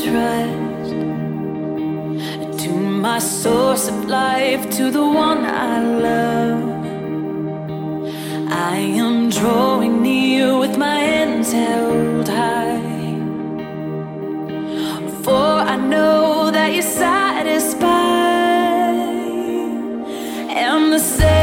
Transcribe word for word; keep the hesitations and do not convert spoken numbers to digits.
trust, to my source of life, to the one I love. I am drawing near with my hands held high, for I know that you're satisfied, and the same